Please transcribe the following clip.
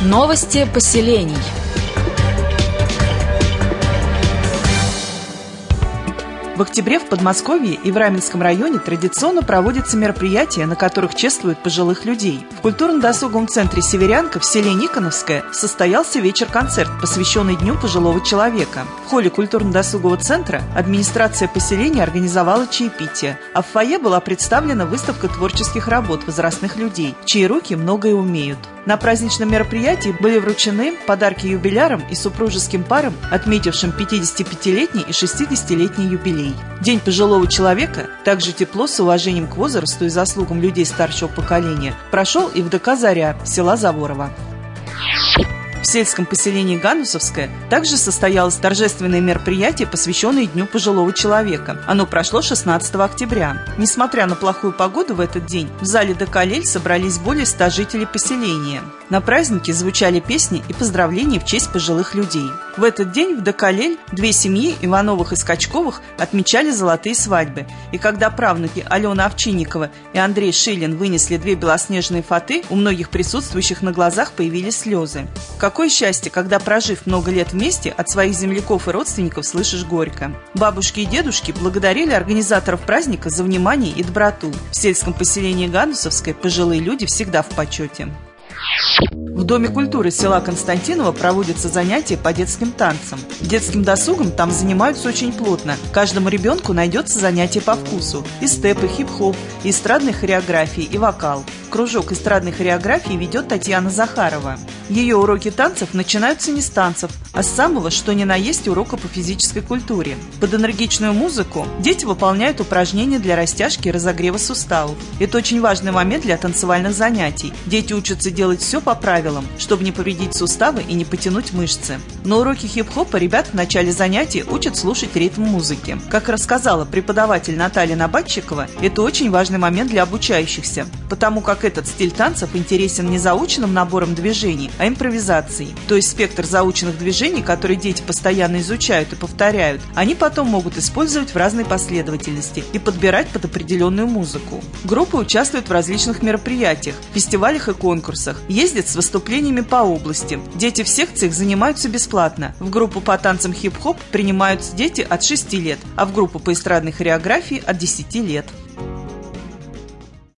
Новости поселений. В октябре в Подмосковье и в Раменском районе традиционно проводятся мероприятия, на которых чествуют пожилых людей. В культурно-досуговом центре «Северянка» в селе Никоновское состоялся вечер-концерт, посвященный Дню пожилого человека. В холле культурно-досугового центра администрация поселения организовала чаепитие, а в фойе была представлена выставка творческих работ возрастных людей, чьи руки многое умеют. На праздничном мероприятии были вручены подарки юбилярам и супружеским парам, отметившим 55-летний и 60-летний юбилей. День пожилого человека также тепло, с уважением к возрасту и заслугам людей старшего поколения прошел и в ДК «Заря» села Заворово. В сельском поселении Ганусовское также состоялось торжественное мероприятие, посвященное Дню пожилого человека. Оно прошло 16 октября. Несмотря на плохую погоду в этот день, в зале ДК «Лель» собрались более 100 жителей поселения. На празднике звучали песни и поздравления в честь пожилых людей. В этот день в ДК «Лель» две семьи Ивановых и Скачковых отмечали золотые свадьбы. И когда правнуки Алена Овчинникова и Андрей Шилин вынесли две белоснежные фаты, у многих присутствующих на глазах появились слезы. Какое счастье, когда, прожив много лет вместе, от своих земляков и родственников слышишь горько. Бабушки и дедушки благодарили организаторов праздника за внимание и доброту. В сельском поселении Ганусовское пожилые люди всегда в почете. В Доме культуры села Константиново проводятся занятия по детским танцам. Детским досугом там занимаются очень плотно. Каждому ребенку найдется занятие по вкусу. И степ, и хип-хоп, и эстрадной хореографии, и вокал. Кружок эстрадной хореографии ведет Татьяна Захарова. Ее уроки танцев начинаются не с танцев, а с самого что ни на есть урока по физической культуре. Под энергичную музыку дети выполняют упражнения для растяжки и разогрева суставов. Это очень важный момент для танцевальных занятий. Дети учатся делать все по правилам, чтобы не повредить суставы и не потянуть мышцы. На уроке хип-хопа ребят в начале занятий учат слушать ритм музыки. Как рассказала преподаватель Наталья Набатчикова, это очень важный момент для обучающихся, потому как этот стиль танцев интересен не заученным набором движений, а импровизацией. То есть спектр заученных движений, которые дети постоянно изучают и повторяют, они потом могут использовать в разной последовательности и подбирать под определенную музыку. Группы участвуют в различных мероприятиях, фестивалях и конкурсах, ездят с выступлениями по области. Дети в секциях занимаются бесплатно. В группу по танцам хип-хоп принимаются дети от 6 лет, а в группу по эстрадной хореографии от 10 лет.